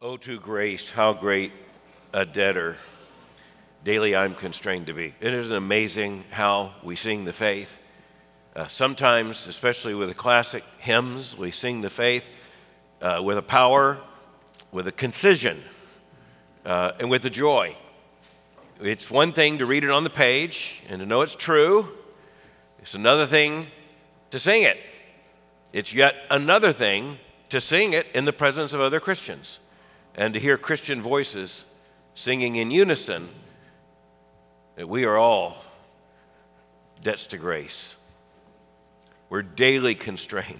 Oh, to grace, how great a debtor daily I'm constrained to be. It is amazing how we sing the faith. Sometimes, especially with the classic hymns, we sing the faith with a power, with a concision, and with a joy. It's one thing to read it on the page and to know it's true. It's another thing to sing it. It's yet another thing to sing it in the presence of other Christians and to hear Christian voices singing in unison that we are all debts to grace. We're daily constrained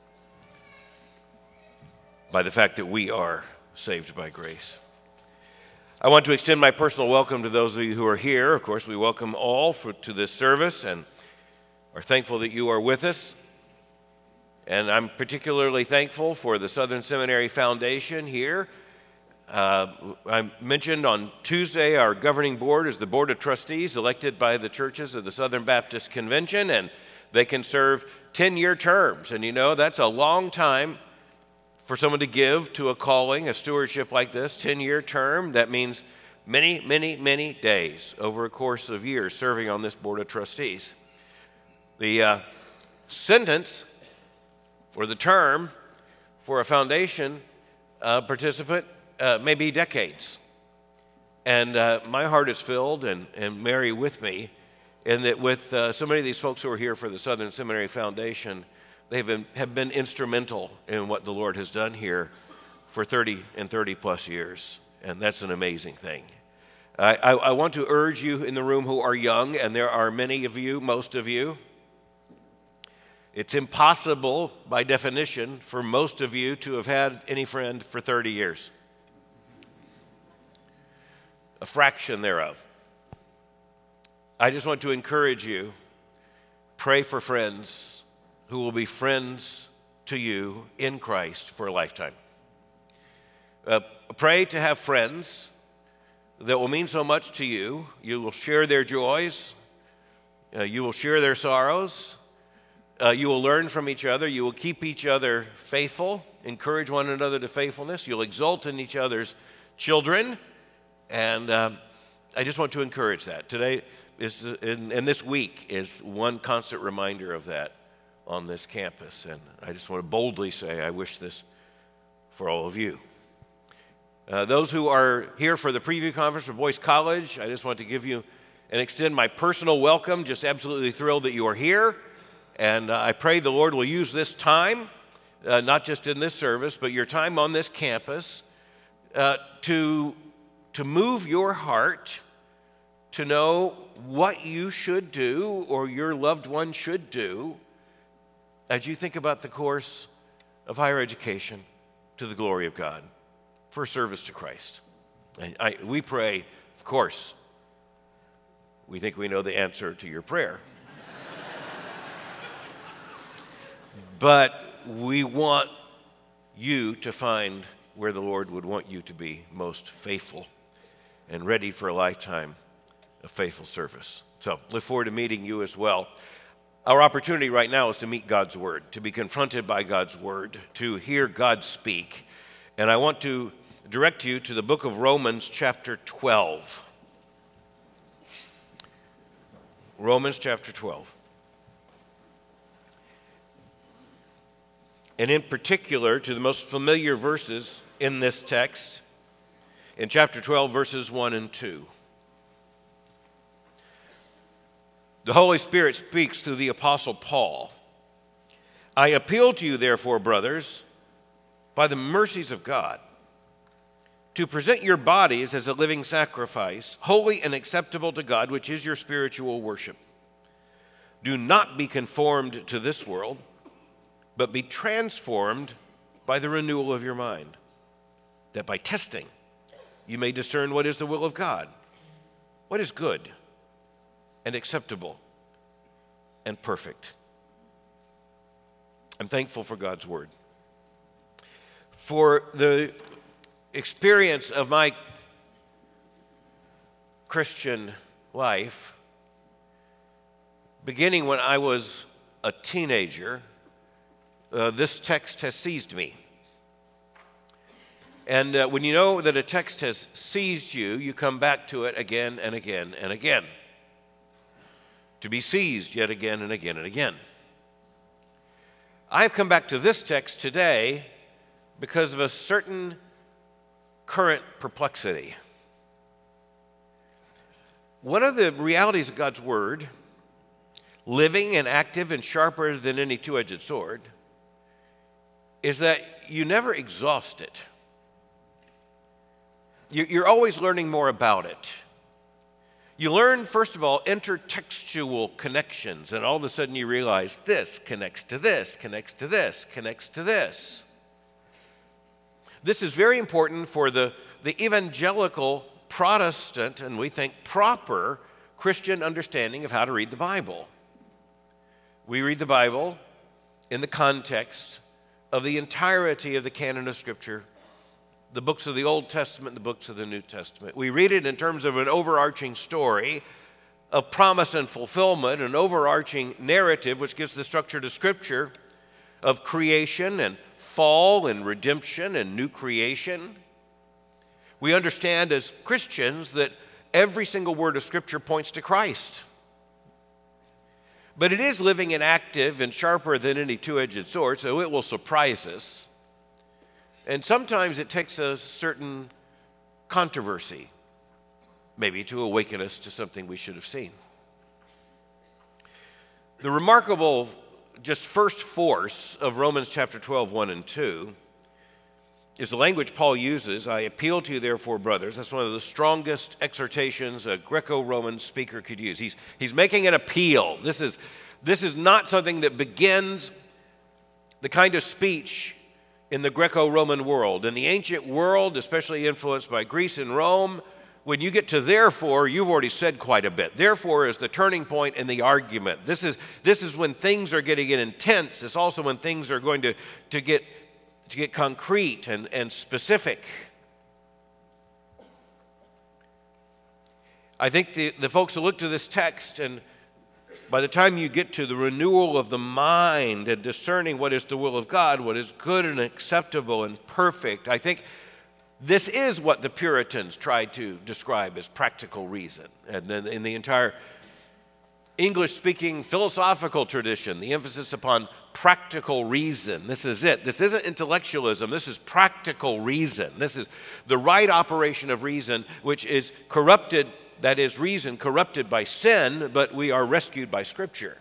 by the fact that we are saved by grace. I want to extend my personal welcome to those of you who are here. Of course, we welcome all to this service and are thankful that you are with us. And I'm particularly thankful for the Southern Seminary Foundation here. I mentioned on Tuesday our governing board is the Board of Trustees elected by the churches of the Southern Baptist Convention, and they can serve 10-year terms. And you know, that's a long time for someone to give to a calling, a stewardship like this, 10-year term. That means many, many, many days over a course of years serving on this Board of Trustees. The sentence for the term for a foundation participant may be decades. And my heart is filled, and Mary with me, in that with so many of these folks who are here for the Southern Seminary Foundation, they have been instrumental in what the Lord has done here for 30 and 30 plus years. And that's an amazing thing. I want to urge you in the room who are young, and there are many of you, most of you. It's impossible, by definition, for most of you to have had any friend for 30 years. A fraction thereof. I just want to encourage you, pray for friends who will be friends to you in Christ for a lifetime. Pray to have friends that will mean so much to you. You will share their joys. You will share their sorrows. You will learn from each other. You will keep each other faithful, encourage one another to faithfulness. You'll exult in each other's children. And I just want to encourage that. Today is, and this week is one constant reminder of that on this campus. And I just want to boldly say I wish this for all of you. Those who are here for the preview conference for Boyce College, I just want to give you and extend my personal welcome. Just absolutely thrilled that you are here. And I pray the Lord will use this time, not just in this service, but your time on this campus, to move your heart to know what you should do or your loved one should do as you think about the course of higher education to the glory of God for service to Christ. And we pray, of course, we think we know the answer to your prayer. But we want you to find where the Lord would want you to be most faithful and ready for a lifetime of faithful service. So look forward to meeting you as well. Our opportunity right now is to meet God's Word, to be confronted by God's Word, to hear God speak. And I want to direct you to the book of Romans chapter 12. Romans chapter 12. And in particular, to the most familiar verses in this text, in chapter 12, verses 1 and 2. The Holy Spirit speaks through the Apostle Paul. I appeal to you, therefore, brothers, by the mercies of God, to present your bodies as a living sacrifice, holy and acceptable to God, which is your spiritual worship. Do not be conformed to this world, but be transformed by the renewal of your mind, that by testing you may discern what is the will of God, what is good and acceptable and perfect. I'm thankful for God's Word. For the experience of my Christian life, beginning when I was a teenager, this text has seized me. And when you know that a text has seized you, you come back to it again and again and again. To be seized yet again and again and again. I have come back to this text today because of a certain current perplexity. One of the realities of God's Word, living and active and sharper than any two-edged sword, is that you never exhaust it. You're always learning more about it. You learn, first of all, intertextual connections, and all of a sudden you realize this connects to this, connects to this, connects to this. This is very important for the evangelical Protestant, and we think proper, Christian understanding of how to read the Bible. We read the Bible in the context of the entirety of the canon of Scripture, the books of the Old Testament, the books of the New Testament. We read it in terms of an overarching story of promise and fulfillment, an overarching narrative which gives the structure to Scripture of creation and fall and redemption and new creation. We understand as Christians that every single word of Scripture points to Christ. But it is living and active and sharper than any two-edged sword, so it will surprise us. And sometimes it takes a certain controversy, maybe to awaken us to something we should have seen. The remarkable just first force of Romans chapter 12, 1 and 2 is the language Paul uses. I appeal to you, therefore, brothers. That's one of the strongest exhortations a Greco-Roman speaker could use. He's making an appeal. This is not something that begins the kind of speech in the Greco-Roman world. In the ancient world, especially influenced by Greece and Rome, when you get to therefore, you've already said quite a bit. Therefore is the turning point in the argument. This is when things are getting intense. It's also when things are going to get concrete and specific. I think the folks who look to this text, and by the time you get to the renewal of the mind and discerning what is the will of God, what is good and acceptable and perfect, I think this is what the Puritans tried to describe as practical reason. And then in the entire English-speaking philosophical tradition, the emphasis upon practical reason. This is it. This isn't intellectualism. This is practical reason. This is the right operation of reason, which is corrupted, that is, reason corrupted by sin, but we are rescued by Scripture.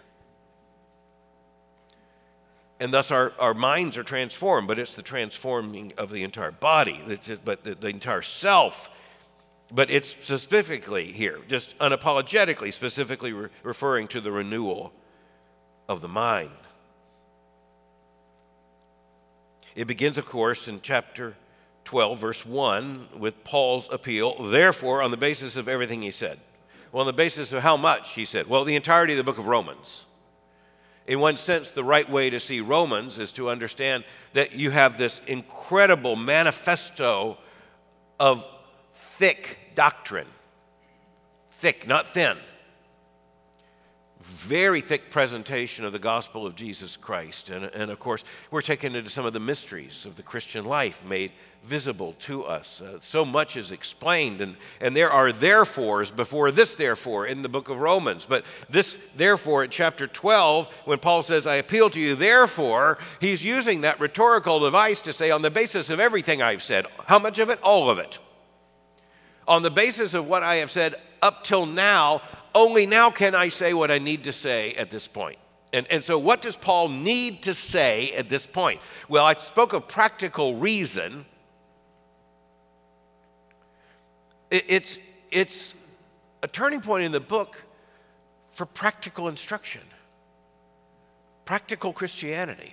And thus our minds are transformed, but it's the transforming of the entire body, but the entire self. But it's specifically here, just unapologetically, specifically referring to the renewal of the mind. It begins, of course, in chapter 12, verse 1, with Paul's appeal, therefore, on the basis of everything he said. Well, on the basis of how much, he said? Well, the entirety of the book of Romans. In one sense, the right way to see Romans is to understand that you have this incredible manifesto of thick doctrine. Thick, not thin. Very thick presentation of the gospel of Jesus Christ. And of course, we're taken into some of the mysteries of the Christian life made visible to us. So much is explained, and there are therefores before this therefore in the book of Romans. But this therefore at chapter 12, when Paul says, I appeal to you therefore, he's using that rhetorical device to say, on the basis of everything I've said, how much of it? All of it. On the basis of what I have said up till now, only now can I say what I need to say at this point. And so what does Paul need to say at this point? Well, I spoke of practical reason. It's a turning point in the book for practical instruction, practical Christianity.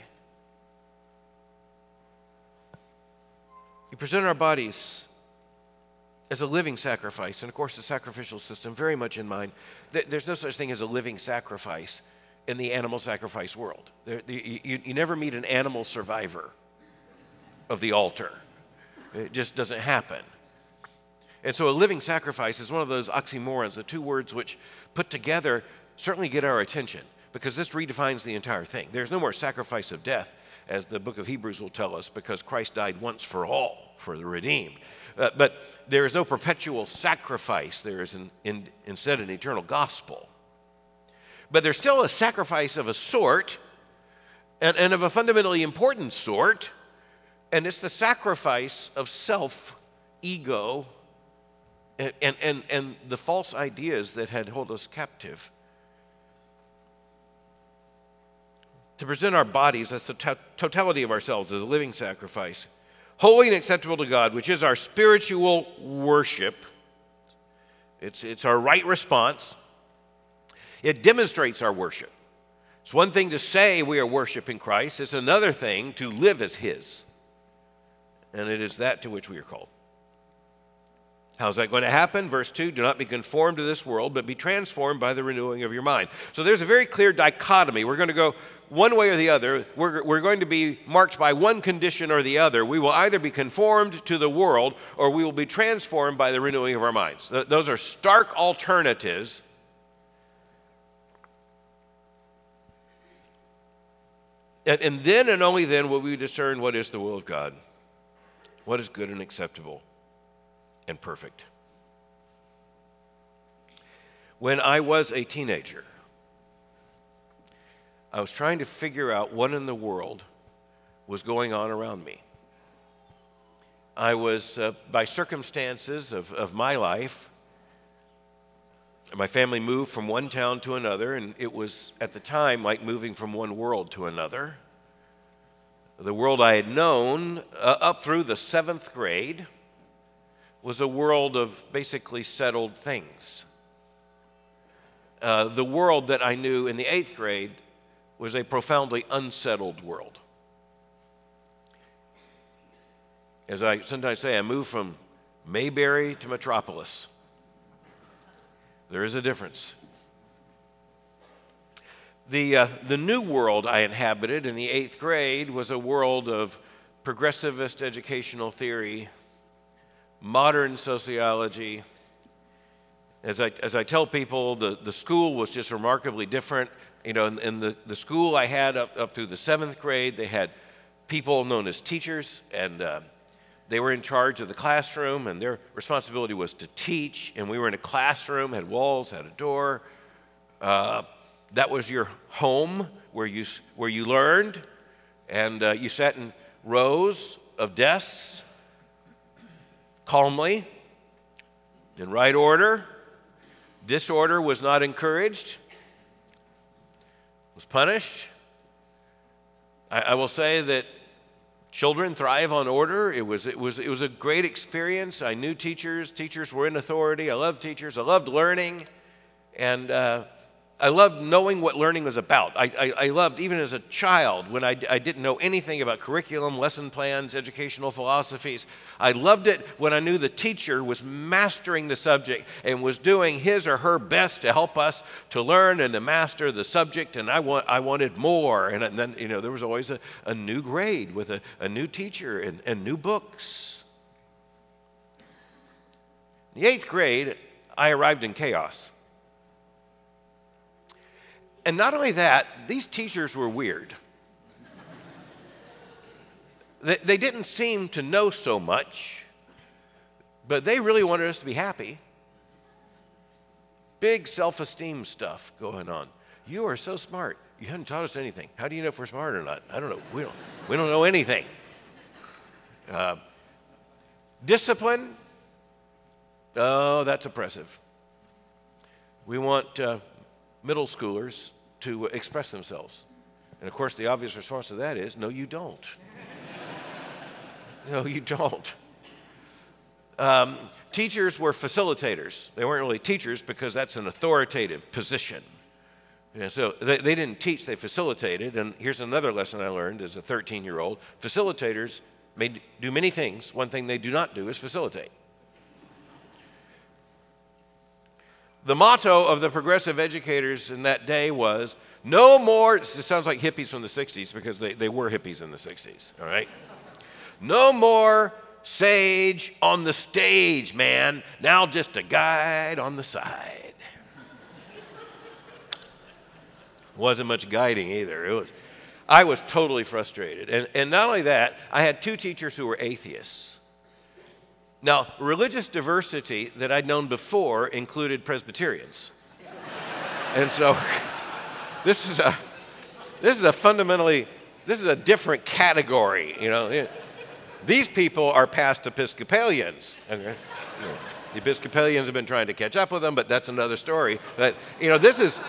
We present our bodies as a living sacrifice, and of course the sacrificial system very much in mind. There's no such thing as a living sacrifice in the animal sacrifice world. You never meet an animal survivor of the altar. It just doesn't happen. And so a living sacrifice is one of those oxymorons, the two words which put together certainly get our attention, because this redefines the entire thing. There's no more sacrifice of death. as the book of Hebrews will tell us, because Christ died once for all for the redeemed. But there is no perpetual sacrifice. There is instead an eternal gospel. But there's still a sacrifice of a sort, and of a fundamentally important sort, and it's the sacrifice of self, ego, and the false ideas that had held us captive. To present our bodies as the totality of ourselves as a living sacrifice, holy and acceptable to God, which is our spiritual worship. It's our right response. It demonstrates our worship. It's one thing to say we are worshiping Christ. It's another thing to live as His. And it is that to which we are called. How's that going to happen? Verse 2, do not be conformed to this world, but be transformed by the renewing of your mind. So there's a very clear dichotomy. We're going to go one way or the other. We're going to be marked by one condition or the other. We will either be conformed to the world or we will be transformed by the renewing of our minds. Those are stark alternatives. And then and only then will we discern what is the will of God, what is good and acceptable and perfect. When I was a teenager, I was trying to figure out what in the world was going on around me. I was, by circumstances of my life, my family moved from one town to another, and it was at the time like moving from one world to another. The world I had known up through the 7th grade was a world of basically settled things. The world that I knew in the 8th grade was a profoundly unsettled world. As I sometimes say, I moved from Mayberry to Metropolis. There is a difference. The new world I inhabited in the 8th grade was a world of progressivist educational theory, modern sociology. As I tell people, the school was just remarkably different. You know, in the school I had up through the 7th grade, they had people known as teachers, and they were in charge of the classroom, and their responsibility was to teach. And we were in a classroom, had walls, had a door. That was your home where you learned, and you sat in rows of desks, calmly, in right order. Disorder was not encouraged, was punished. I will say that children thrive on order. It was a great experience. I knew teachers. Teachers were in authority. I loved teachers. I loved learning, and I loved knowing what learning was about. I loved, even as a child, when I didn't know anything about curriculum, lesson plans, educational philosophies. I loved it when I knew the teacher was mastering the subject and was doing his or her best to help us to learn and to master the subject, and I wanted more. And then, you know, there was always a new grade with a new teacher and new books. In the 8th grade, I arrived in chaos. And not only that, these teachers were weird. They didn't seem to know so much, but they really wanted us to be happy. Big self-esteem stuff going on. You are so smart. You haven't taught us anything. How do you know if we're smart or not? I don't know. We don't know anything. Discipline, oh, that's oppressive. We want middle schoolers to express themselves. And of course, the obvious response to that is, no, you don't. No, you don't. Teachers were facilitators. They weren't really teachers because that's an authoritative position. And so they didn't teach, they facilitated. And here's another lesson I learned as a 13-year-old. Facilitators may do many things. One thing they do not do is facilitate. The motto of the progressive educators in that day was, no more, it sounds like hippies from the 60s because they were hippies in the 60s, all right? No more sage on the stage, man. Now just a guide on the side. Wasn't much guiding either. I was totally frustrated. And not only that, I had two teachers who were atheists. Now, religious diversity that I'd known before included Presbyterians. And so this is a different category, you know. These people are past Episcopalians. Okay? The Episcopalians have been trying to catch up with them, but that's another story. But, you know, this is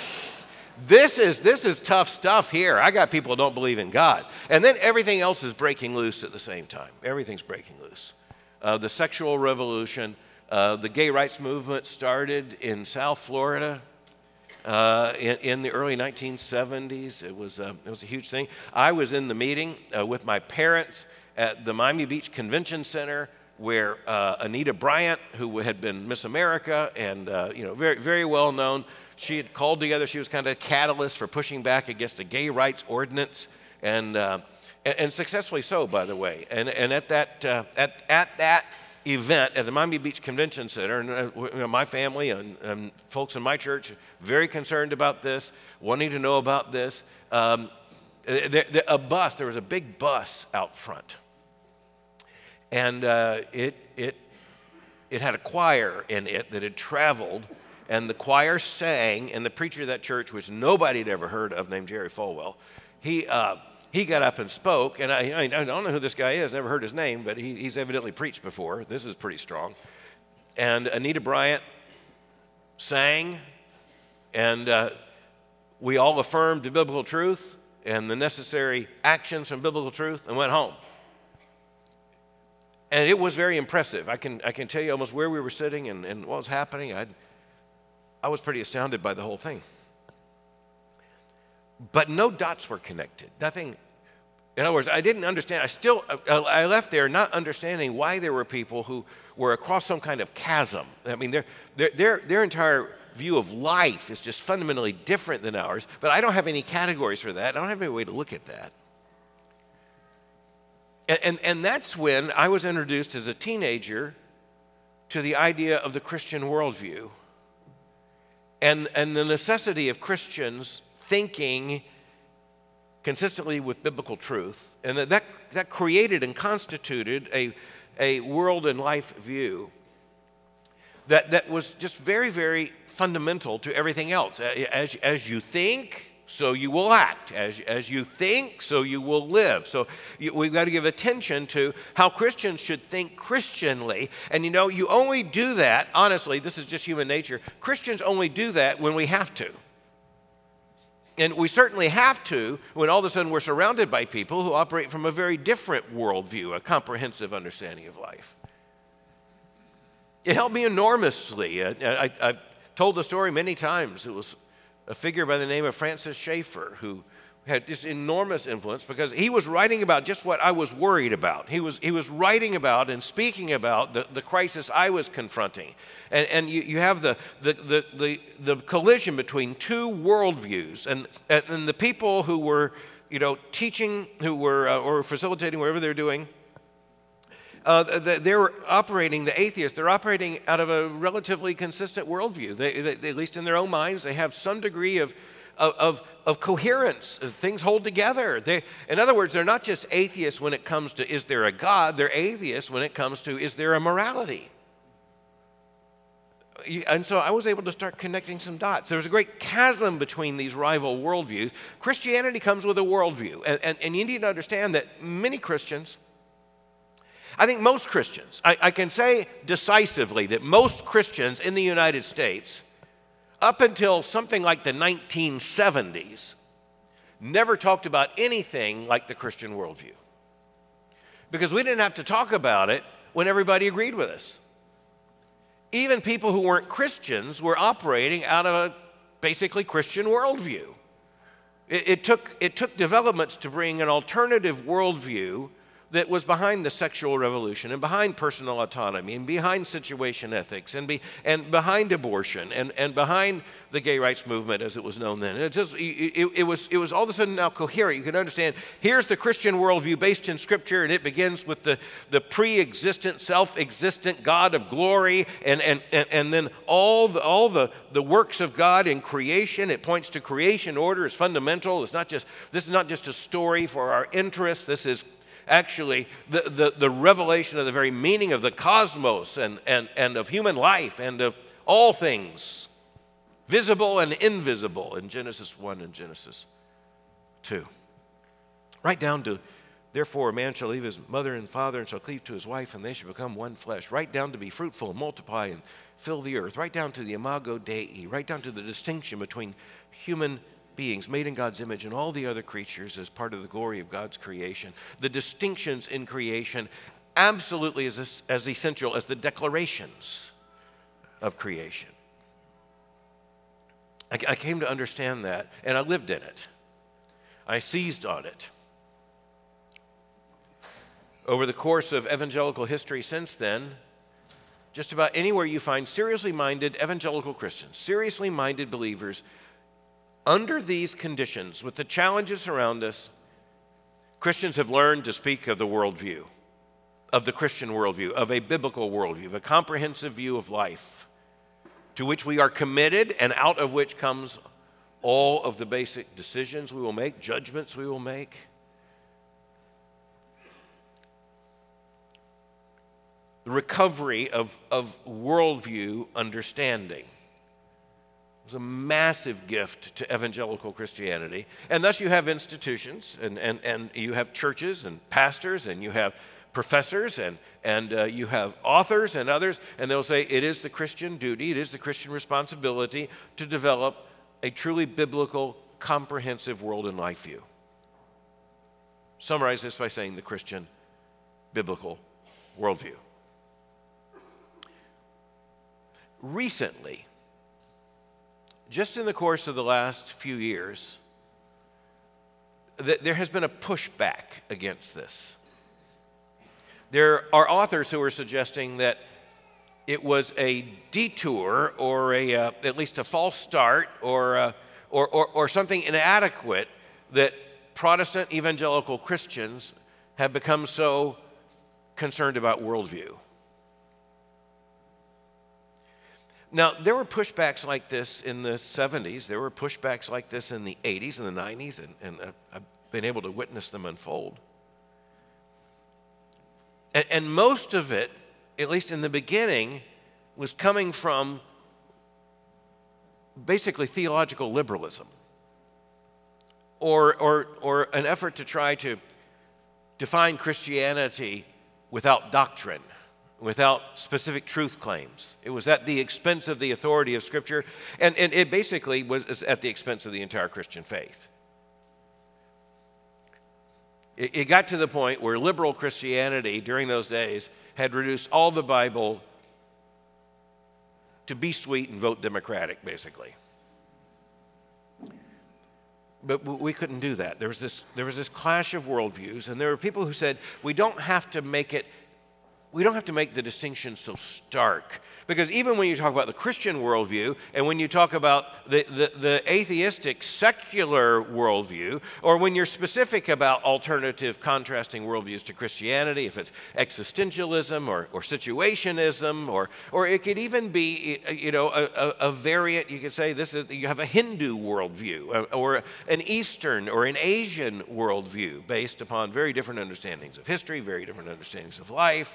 tough stuff here. I got people who don't believe in God. And then everything else is breaking loose at the same time. Everything's breaking loose. The sexual revolution, the gay rights movement started in South Florida in the early 1970s. It was a huge thing. I was in the meeting with my parents at the Miami Beach Convention Center, where Anita Bryant, who had been Miss America and very, very well known, she had called together. She was kind of a catalyst for pushing back against a gay rights ordinance, and successfully so, by the way. And at that event at the Miami Beach Convention Center, and my family and folks in my church very concerned about this, wanting to know about this. There was a big bus out front. And it had a choir in it that had traveled, and the choir sang, and the preacher of that church, which nobody had ever heard of, named Jerry Falwell, he got up and spoke, and I don't know who this guy is, never heard his name, but he's evidently preached before. This is pretty strong. And Anita Bryant sang, and we all affirmed the biblical truth and the necessary actions from biblical truth and went home. And it was very impressive. I can tell you almost where we were sitting and what was happening. I was pretty astounded by the whole thing. But no dots were connected. Nothing. In other words, I didn't understand. I left there not understanding why there were people who were across some kind of chasm. I mean, their entire view of life is just fundamentally different than ours. But I don't have any categories for that. I don't have any way to look at that. And that's when I was introduced as a teenager to the idea of the Christian worldview and the necessity of Christians thinking consistently with biblical truth, and that created and constituted a world and life view that was just very, very fundamental to everything else. As you think, so you will act. As you think, so you will live. So we've got to give attention to how Christians should think Christianly. And you only do that, honestly, this is just human nature. Christians only do that when we have to. And we certainly have to when all of a sudden we're surrounded by people who operate from a very different worldview, a comprehensive understanding of life. It helped me enormously. I've told the story many times. It was a figure by the name of Francis Schaeffer who had this enormous influence because he was writing about just what I was worried about. He was writing about and speaking about the crisis I was confronting. And you have the collision between two worldviews, and the people who were teaching, who were or facilitating whatever they're doing, they're operating, the atheists, they're operating out of a relatively consistent worldview. They, at least in their own minds, they have some degree of coherence. Things hold together. In other words, they're not just atheists when it comes to is there a God, they're atheists when it comes to is there a morality. And so I was able to start connecting some dots. There's a great chasm between these rival worldviews. Christianity comes with a worldview, and you need to understand that many Christians, I think most Christians, I can say decisively that most Christians in the United States, up until something like the 1970s, never talked about anything like the Christian worldview. Because we didn't have to talk about it when everybody agreed with us. Even people who weren't Christians were operating out of a basically Christian worldview. It took developments to bring an alternative worldview that was behind the sexual revolution and behind personal autonomy and behind situation ethics and behind abortion and behind the gay rights movement as it was known then. It was all of a sudden now coherent. You can understand, here's the Christian worldview based in Scripture, and it begins with the pre-existent, self-existent God of glory and then all the works of God in creation. It points to creation order as fundamental. This is not just a story for our interests. This is actually the revelation of the very meaning of the cosmos and of human life and of all things, visible and invisible, in Genesis 1 and Genesis 2. Right down to, therefore, a man shall leave his mother and father and shall cleave to his wife, and they shall become one flesh. Right down to be fruitful and multiply and fill the earth. Right down to the imago Dei. Right down to the distinction between human beings made in God's image and all the other creatures as part of the glory of God's creation. The distinctions in creation absolutely as essential as the declarations of creation. I came to understand that, and I lived in it. I seized on it. Over the course of evangelical history since then, just about anywhere you find seriously minded evangelical Christians, seriously minded believers, under these conditions, with the challenges around us, Christians have learned to speak of the worldview, of the Christian worldview, of a biblical worldview, of a comprehensive view of life, to which we are committed and out of which comes all of the basic decisions we will make, judgments we will make. The recovery of worldview understanding was a massive gift to evangelical Christianity. And thus you have institutions, and you have churches and pastors, and you have professors, and you have authors and others, and they'll say it is the Christian duty, it is the Christian responsibility to develop a truly biblical, comprehensive world and life view. Summarize this by saying the Christian biblical worldview. Recently, just in the course of the last few years, there has been a pushback against this. There are authors who are suggesting that it was a detour or at least a false start or something inadequate that Protestant evangelical Christians have become so concerned about worldview. Now, there were pushbacks like this in the 70s. There were pushbacks like this in the 80s and the 90s, and I've been able to witness them unfold. And most of it, at least in the beginning, was coming from basically theological liberalism or an effort to try to define Christianity without doctrine, without specific truth claims. It was at the expense of the authority of Scripture, and it basically was at the expense of the entire Christian faith. It got to the point where liberal Christianity during those days had reduced all the Bible to be sweet and vote Democratic, basically. But we couldn't do that. There was this clash of worldviews, and there were people who said, we don't have to make the distinction so stark. Because even when you talk about the Christian worldview, and when you talk about the atheistic secular worldview, or when you're specific about alternative contrasting worldviews to Christianity, if it's existentialism or situationism, or it could even be a variant, you could say you have a Hindu worldview, or an Eastern or an Asian worldview based upon very different understandings of history, very different understandings of life.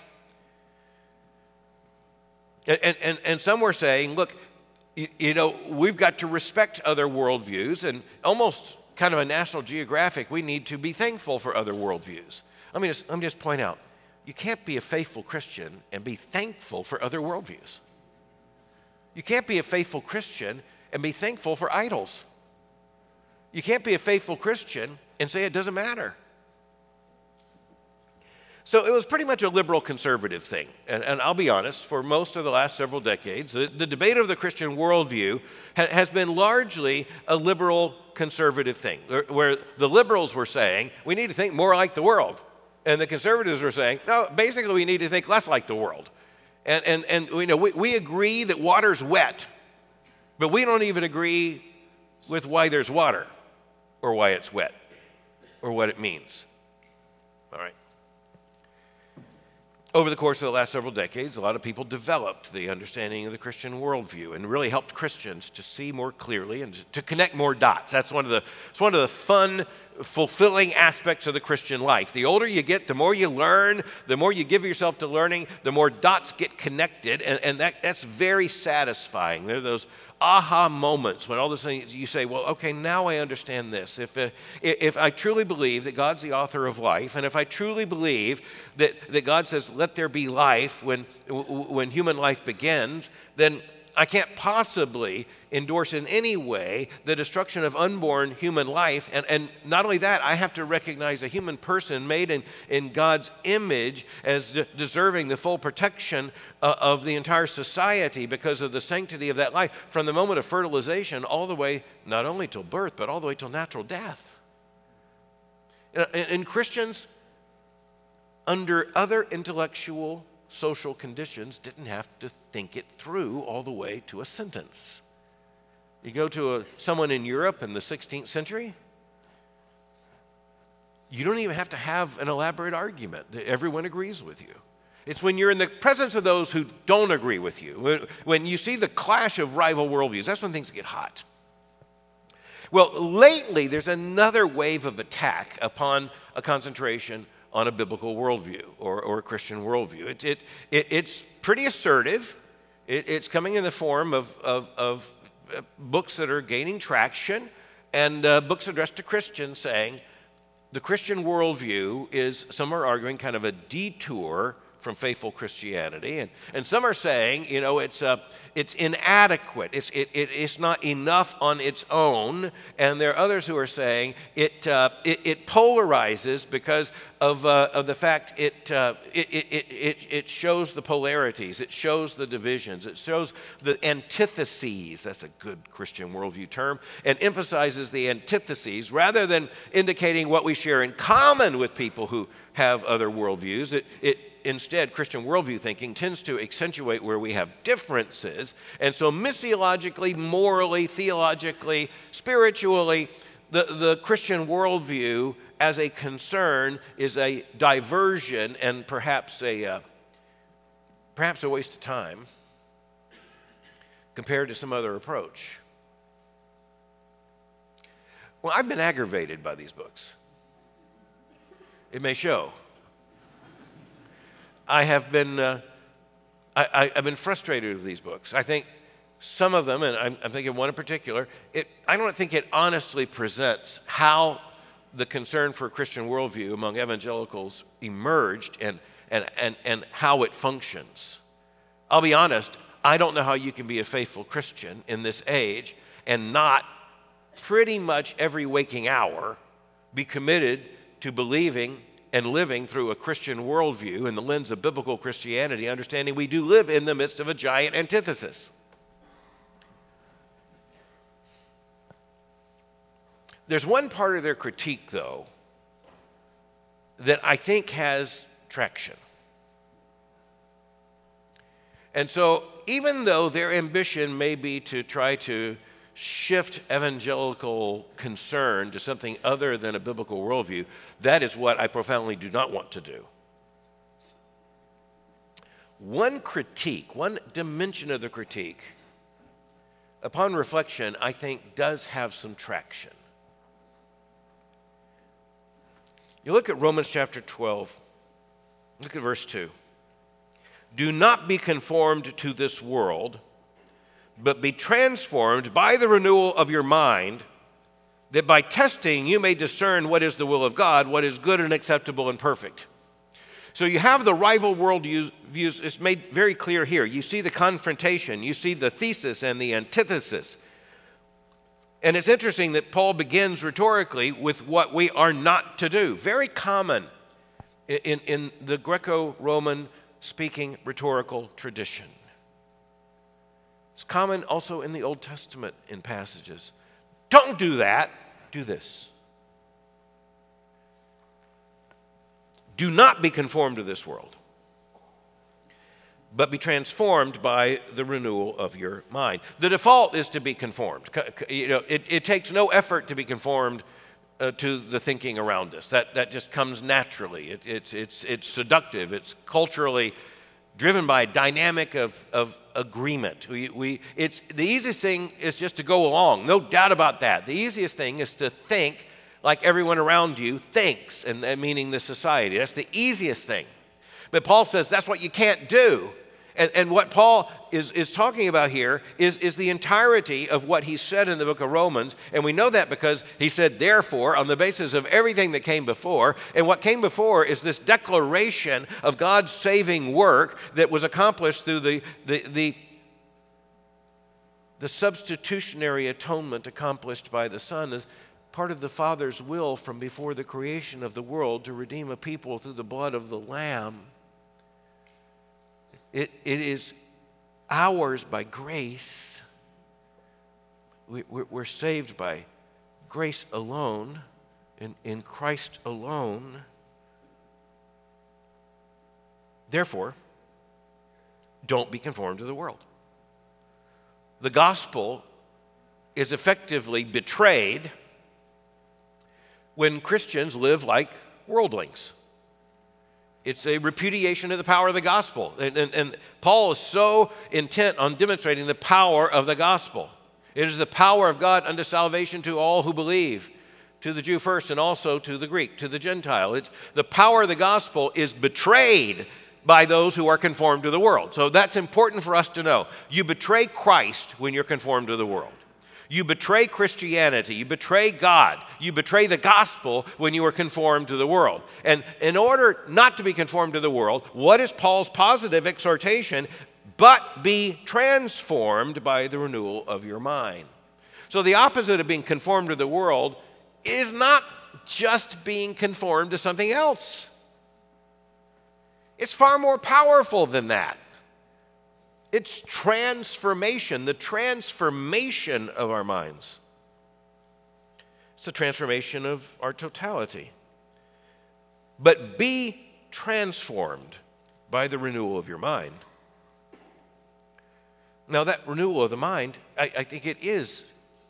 And some were saying, look, we've got to respect other worldviews, and almost kind of a National Geographic, we need to be thankful for other worldviews. Let me just point out, you can't be a faithful Christian and be thankful for other worldviews. You can't be a faithful Christian and be thankful for idols. You can't be a faithful Christian and say it doesn't matter. So it was pretty much a liberal conservative thing. And I'll be honest, for most of the last several decades, the debate of the Christian worldview has been largely a liberal conservative thing, where the liberals were saying, we need to think more like the world. And the conservatives are saying, no, basically we need to think less like the world. And we agree that water's wet, but we don't even agree with why there's water or why it's wet or what it means. All right. Over the course of the last several decades, a lot of people developed the understanding of the Christian worldview and really helped Christians to see more clearly and to connect more dots. It's one of the fun, fulfilling aspects of the Christian life. The older you get, the more you learn, the more you give yourself to learning, the more dots get connected, and that's very satisfying. There are those aha moments when all of a sudden you say, well, okay, now I understand this. If I truly believe that God's the author of life, and if I truly believe that God says, let there be life when human life begins, then I can't possibly endorse in any way the destruction of unborn human life. And not only that, I have to recognize a human person made in God's image as deserving the full protection of the entire society because of the sanctity of that life from the moment of fertilization all the way, not only till birth, but all the way till natural death. And Christians, under other intellectual social conditions, didn't have to think it through all the way to a sentence. You go to someone in Europe in the 16th century, you don't even have to have an elaborate argument. Everyone agrees with you. It's when you're in the presence of those who don't agree with you, when you see the clash of rival worldviews, that's when things get hot. Well, lately, there's another wave of attack upon a concentration on a biblical worldview or a Christian worldview. It's pretty assertive. It's coming in the form of books that are gaining traction and books addressed to Christians saying the Christian worldview is, some are arguing, kind of a detour from faithful Christianity, and some are saying, it's inadequate. It's not enough on its own, and there are others who are saying it polarizes because of the fact it shows the polarities, it shows the divisions, it shows the antitheses. That's a good Christian worldview term, and emphasizes the antitheses rather than indicating what we share in common with people who have other worldviews. Instead, Christian worldview thinking tends to accentuate where we have differences. And so missiologically, morally, theologically, spiritually, the Christian worldview as a concern is a diversion and perhaps a waste of time compared to some other approach. Well, I've been aggravated by these books. It may show. I've been frustrated with these books. I think some of them, and I'm thinking one in particular, I don't think it honestly presents how the concern for a Christian worldview among evangelicals emerged and how it functions. I'll be honest, I don't know how you can be a faithful Christian in this age and not pretty much every waking hour be committed to believing and living through a Christian worldview in the lens of biblical Christianity, understanding we do live in the midst of a giant antithesis. There's one part of their critique, though, that I think has traction. And so, even though their ambition may be to try to shift evangelical concern to something other than a biblical worldview, that is what I profoundly do not want to do. One critique, one dimension of the critique, upon reflection, I think does have some traction. You look at Romans chapter 12, look at verse 2. Do not be conformed to this world, but be transformed by the renewal of your mind, that by testing you may discern what is the will of God, what is good and acceptable and perfect. So you have the rival world views. It's made very clear here. You see the confrontation, you see the thesis and the antithesis. And it's interesting that Paul begins rhetorically with what we are not to do. Very common in the Greco-Roman speaking rhetorical tradition. It's common also in the Old Testament in passages. Don't do that, do this. Do not be conformed to this world, but be transformed by the renewal of your mind. The default is to be conformed. It takes no effort to be conformed to the thinking around us. That just comes naturally. It's seductive. It's culturally driven by a dynamic of agreement. The easiest thing is just to go along, no doubt about that. The easiest thing is to think like everyone around you thinks, and meaning the society. That's the easiest thing. But Paul says that's what you can't do. And what Paul is talking about here is the entirety of what he said in the book of Romans. And we know that because he said, therefore, on the basis of everything that came before. And what came before is this declaration of God's saving work that was accomplished through the substitutionary atonement accomplished by the Son as part of the Father's will from before the creation of the world to redeem a people through the blood of the Lamb. It is ours by grace. We're saved by grace alone, in Christ alone. Therefore, don't be conformed to the world. The gospel is effectively betrayed when Christians live like worldlings. It's a repudiation of the power of the gospel. And Paul is so intent on demonstrating the power of the gospel. It is the power of God unto salvation to all who believe, to the Jew first and also to the Greek, to the Gentile. The power of the gospel is betrayed by those who are conformed to the world. So that's important for us to know. You betray Christ when you're conformed to the world. You betray Christianity, you betray God, you betray the gospel when you are conformed to the world. And in order not to be conformed to the world, what is Paul's positive exhortation? But be transformed by the renewal of your mind. So the opposite of being conformed to the world is not just being conformed to something else. It's far more powerful than that. It's transformation, the transformation of our minds. It's the transformation of our totality. But be transformed by the renewal of your mind. Now, that renewal of the mind, I think it is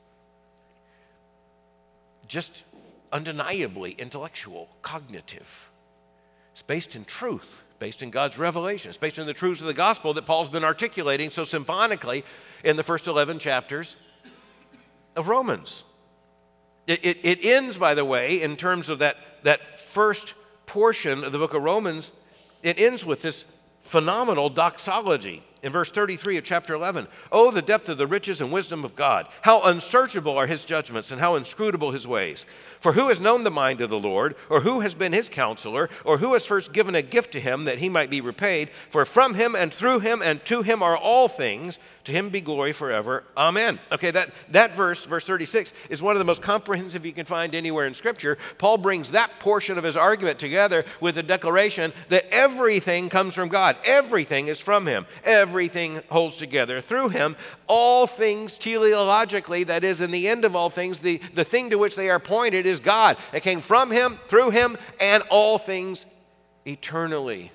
just undeniably intellectual, cognitive. It's based in truth. Based in God's revelation. It's based in the truths of the gospel that Paul's been articulating so symphonically in the first 11 chapters of Romans. It ends, by the way, in terms of that first portion of the book of Romans, it ends with this phenomenal doxology. In verse 33 of chapter 11, oh, the depth of the riches and wisdom of God. How unsearchable are his judgments and how inscrutable his ways. For who has known the mind of the Lord, or who has been his counselor, or who has first given a gift to him that he might be repaid? For from him and through him and to him are all things. To him be glory forever. Amen. Okay, that verse 36, is one of the most comprehensive you can find anywhere in Scripture. Paul brings that portion of his argument together with the declaration that everything comes from God. Everything is from him. Everything holds together through him. All things teleologically, that is, in the end of all things, the thing to which they are pointed is God. It came from him, through him, and all things eternally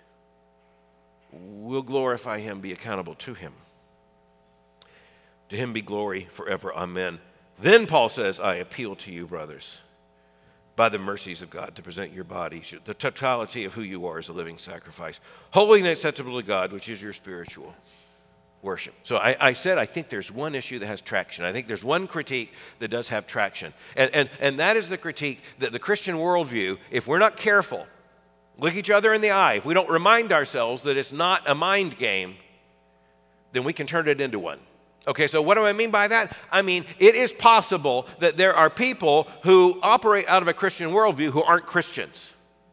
will glorify him, be accountable to him. To him be glory forever. Amen. Then Paul says, I appeal to you, brothers, by the mercies of God, to present your body, the totality of who you are, as a living sacrifice, holy and acceptable to God, which is your spiritual worship. So I said I think there's one issue that has traction. I think there's one critique that does have traction. And that is the critique that the Christian worldview, if we're not careful, look each other in the eye, if we don't remind ourselves that it's not a mind game, then we can turn it into one. Okay, so what do I mean by that? I mean, it is possible that there are people who operate out of a Christian worldview who aren't Christians.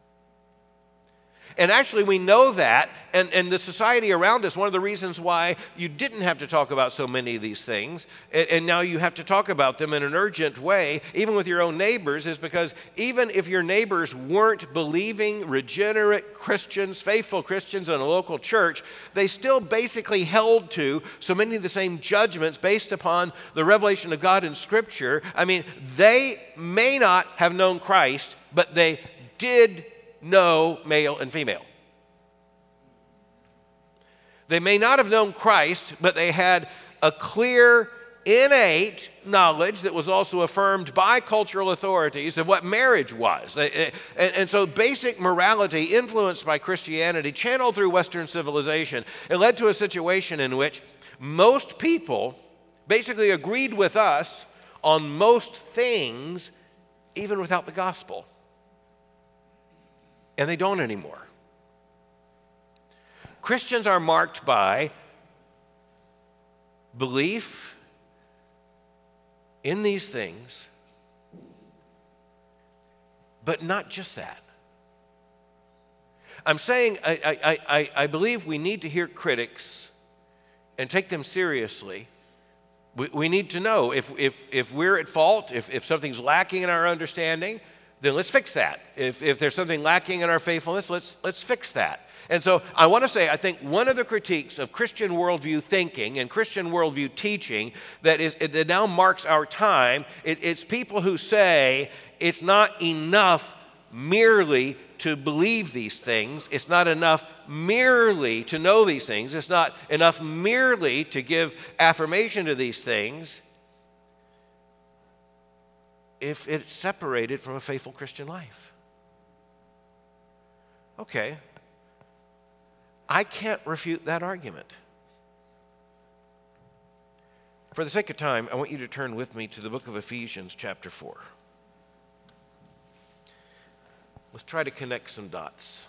And actually, we know that, and the society around us, one of the reasons why you didn't have to talk about so many of these things, and now you have to talk about them in an urgent way, even with your own neighbors, is because even if your neighbors weren't believing, regenerate Christians, faithful Christians in a local church, they still basically held to so many of the same judgments based upon the revelation of God in Scripture. I mean, they may not have known Christ, but they did know male and female. They may not have known Christ, but they had a clear, innate knowledge that was also affirmed by cultural authorities of what marriage was. And so basic morality influenced by Christianity, channeled through Western civilization, it led to a situation in which most people basically agreed with us on most things, even without the gospel. And they don't anymore. Christians are marked by belief in these things, but not just that. I'm saying I believe we need to hear critics and take them seriously. We need to know if we're at fault, if something's lacking in our understanding, then let's fix that. If there's something lacking in our faithfulness, let's fix that. And so I want to say, I think one of the critiques of Christian worldview thinking and Christian worldview teaching that now marks our time, it's people who say it's not enough merely to believe these things. It's not enough merely to know these things. It's not enough merely to give affirmation to these things if it's separated from a faithful Christian life. Okay. I can't refute that argument. For the sake of time, I want you to turn with me to the book of Ephesians, chapter 4. Let's try to connect some dots.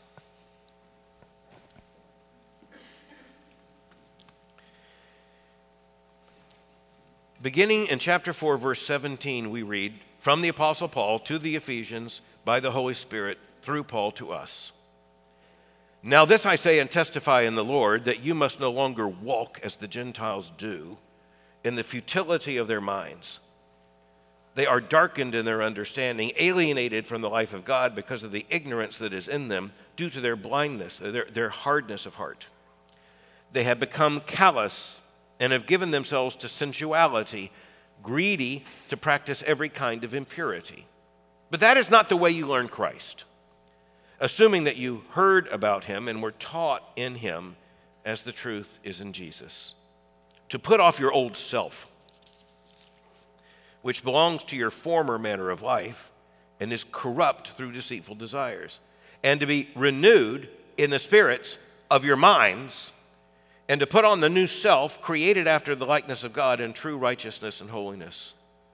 Beginning in chapter 4, verse 17, we read, from the Apostle Paul to the Ephesians by the Holy Spirit through Paul to us. Now this I say and testify in the Lord, that you must no longer walk as the Gentiles do, in the futility of their minds. They are darkened in their understanding, alienated from the life of God because of the ignorance that is in them due to their blindness, their hardness of heart. They have become callous and have given themselves to sensuality, greedy to practice every kind of impurity. But that is not the way you learn Christ, assuming that you heard about him and were taught in him as the truth is in Jesus. To put off your old self, which belongs to your former manner of life and is corrupt through deceitful desires, and to be renewed in the spirits of your minds, and to put on the new self, created after the likeness of God in true righteousness and holiness.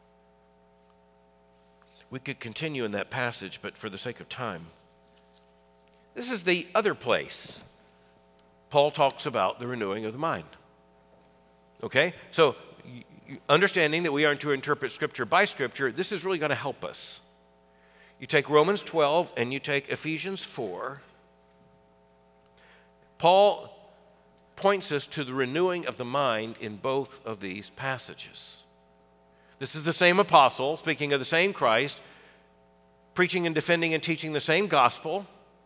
We could continue in that passage, but for the sake of time, this is the other place Paul talks about the renewing of the mind. Okay? So, understanding that we are to interpret Scripture by Scripture, this is really going to help us. You take Romans 12 and you take Ephesians 4. Paul points us to the renewing of the mind in both of these passages. This is the same apostle, speaking of the same Christ, preaching and defending and teaching the same gospel.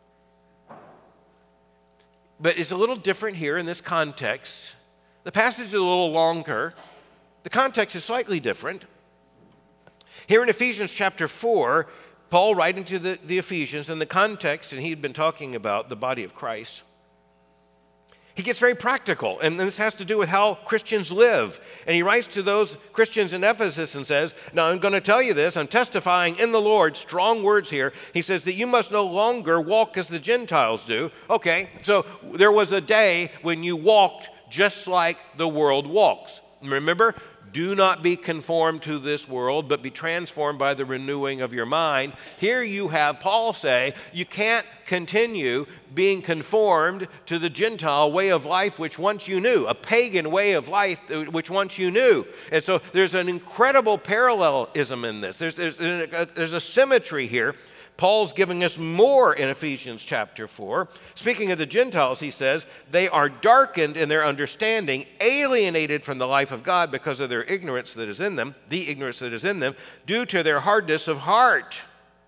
But it's a little different here in this context. The passage is a little longer. The context is slightly different. Here in Ephesians chapter 4, Paul writing to the Ephesians in the context, and he had been talking about the body of Christ, he gets very practical, and this has to do with how Christians live. And he writes to those Christians in Ephesus and says, now I'm going to tell you this, I'm testifying in the Lord, strong words here. He says that you must no longer walk as the Gentiles do. Okay, so there was a day when you walked just like the world walks. Remember, do not be conformed to this world, but be transformed by the renewing of your mind. Here you have Paul say, you can't continue being conformed to the Gentile way of life which once you knew, a pagan way of life which once you knew. And so there's an incredible parallelism in this. There's a symmetry here. Paul's giving us more in Ephesians chapter 4. Speaking of the Gentiles, he says, they are darkened in their understanding, alienated from the life of God because of their ignorance that is in them, the ignorance that is in them, due to their hardness of heart.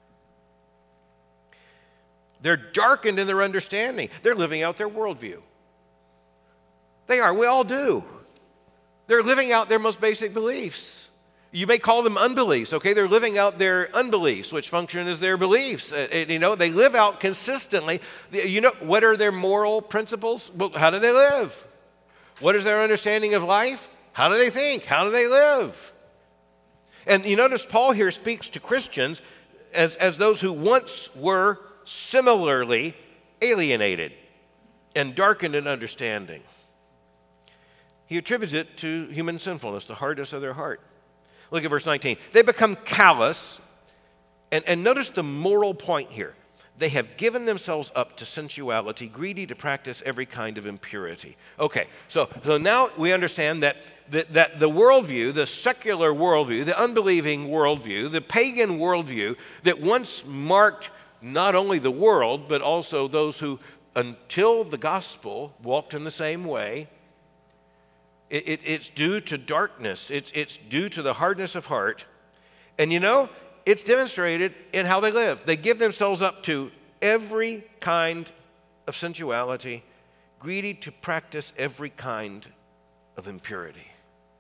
They're darkened in their understanding. They're living out their worldview. They are. We all do. They're living out their most basic beliefs. You may call them unbeliefs, okay? They're living out their unbeliefs, which function as their beliefs. They live out consistently. What are their moral principles? Well, how do they live? What is their understanding of life? How do they think? How do they live? And you notice Paul here speaks to Christians as those who once were similarly alienated and darkened in understanding. He attributes it to human sinfulness, the hardness of their heart. Look at verse 19. They become callous, and notice the moral point here. They have given themselves up to sensuality, greedy to practice every kind of impurity. Okay, so now we understand that the worldview, the secular worldview, the unbelieving worldview, the pagan worldview that once marked not only the world, but also those who, until the gospel, walked in the same way, it's due to darkness. It's due to the hardness of heart. And it's demonstrated in how they live. They give themselves up to every kind of sensuality, greedy to practice every kind of impurity.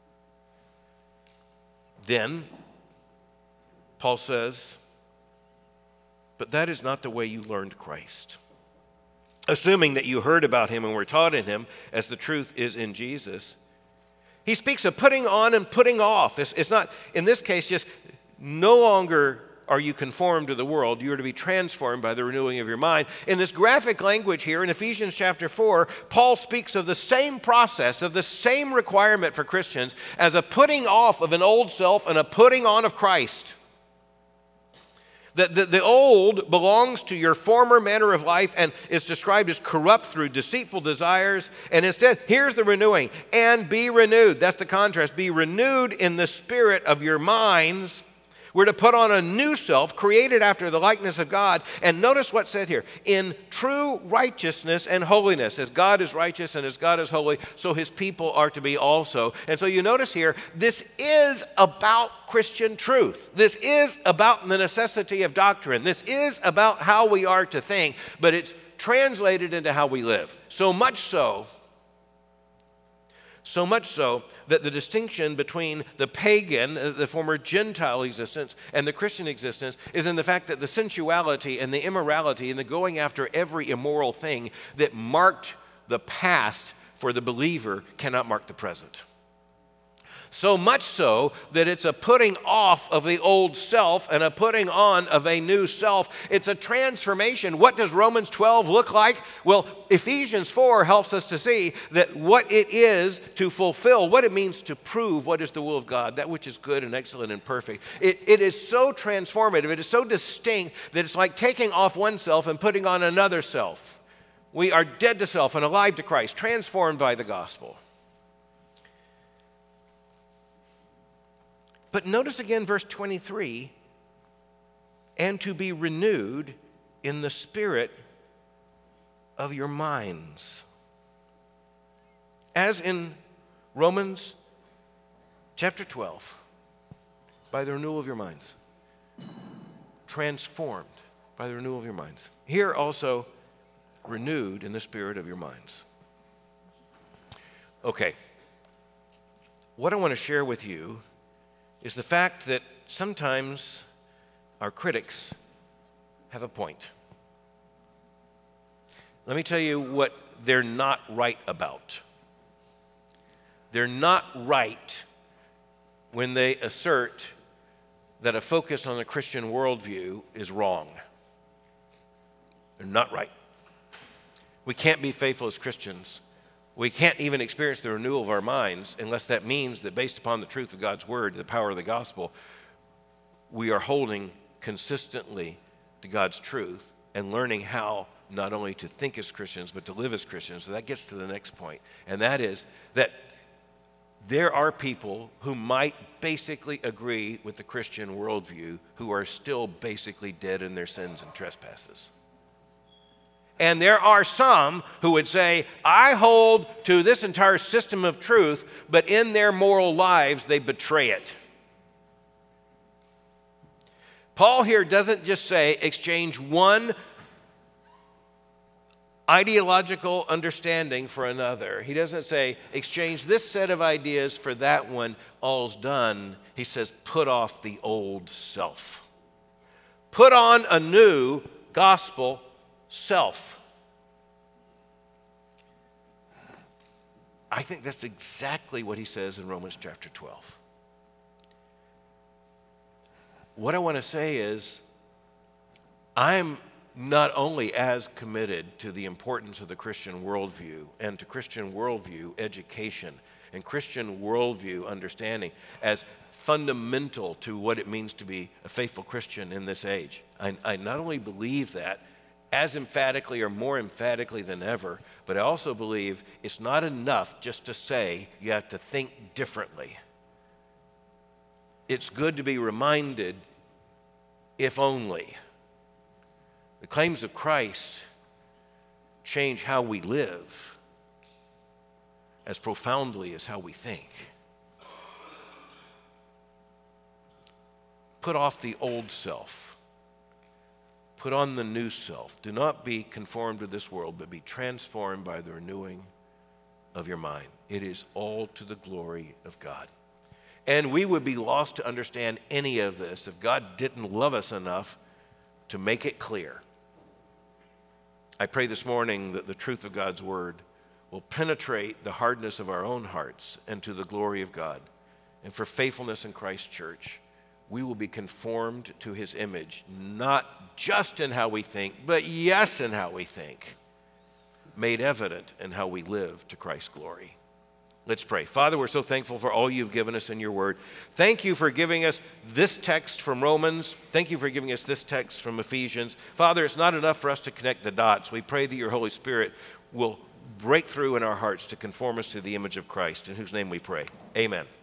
Then, Paul says, but that is not the way you learned Christ. Assuming that you heard about him and were taught in him, as the truth is in Jesus. He speaks of putting on and putting off. It's not, in this case, just no longer are you conformed to the world. You are to be transformed by the renewing of your mind. In this graphic language here in Ephesians chapter 4, Paul speaks of the same process, of the same requirement for Christians as a putting off of an old self and a putting on of Christ. The old belongs to your former manner of life and is described as corrupt through deceitful desires. And instead, here's the renewing. And be renewed. That's the contrast. Be renewed in the spirit of your minds. We're to put on a new self created after the likeness of God. And notice what's said here. In true righteousness and holiness. As God is righteous and as God is holy, so his people are to be also. And so you notice here, this is about Christian truth. This is about the necessity of doctrine. This is about how we are to think, but it's translated into how we live. So much so that the distinction between the pagan, the former Gentile existence, and the Christian existence is in the fact that the sensuality and the immorality and the going after every immoral thing that marked the past for the believer cannot mark the present. So much so that it's a putting off of the old self and a putting on of a new self. It's a transformation. What does Romans 12 look like? Well, Ephesians 4 helps us to see that what it is to fulfill, what it means to prove what is the will of God, that which is good and excellent and perfect. It is so transformative. It is so distinct that it's like taking off one self and putting on another self. We are dead to self and alive to Christ, transformed by the gospel. But notice again verse 23, and to be renewed in the spirit of your minds. As in Romans chapter 12, by the renewal of your minds. Transformed by the renewal of your minds. Here also, renewed in the spirit of your minds. Okay, what I want to share with you is the fact that sometimes our critics have a point. Let me tell you what they're not right about. They're not right when they assert that a focus on the Christian worldview is wrong. They're not right. We can't be faithful as Christians. We can't even experience the renewal of our minds unless that means that based upon the truth of God's word, the power of the gospel, we are holding consistently to God's truth and learning how not only to think as Christians, but to live as Christians. So that gets to the next point, and that is that there are people who might basically agree with the Christian worldview who are still basically dead in their sins and trespasses. And there are some who would say, I hold to this entire system of truth, but in their moral lives, they betray it. Paul here doesn't just say exchange one ideological understanding for another. He doesn't say, exchange this set of ideas for that one, all's done. He says, put off the old self. Put on a new gospel self. I think that's exactly what he says in Romans chapter 12. What I want to say is, I'm not only as committed to the importance of the Christian worldview and to Christian worldview education and Christian worldview understanding as fundamental to what it means to be a faithful Christian in this age. I not only believe that as emphatically or more emphatically than ever, but I also believe it's not enough just to say you have to think differently. It's good to be reminded, if only. The claims of Christ change how we live as profoundly as how we think. Put off the old self. Put on the new self. Do not be conformed to this world, but be transformed by the renewing of your mind. It is all to the glory of God. And we would be lost to understand any of this if God didn't love us enough to make it clear. I pray this morning that the truth of God's word will penetrate the hardness of our own hearts and to the glory of God. And for faithfulness in Christ's church, we will be conformed to his image, not just in how we think, but yes, in how we think, made evident in how we live to Christ's glory. Let's pray. Father, we're so thankful for all you've given us in your word. Thank you for giving us this text from Romans. Thank you for giving us this text from Ephesians. Father, it's not enough for us to connect the dots. We pray that your Holy Spirit will break through in our hearts to conform us to the image of Christ, in whose name we pray. Amen.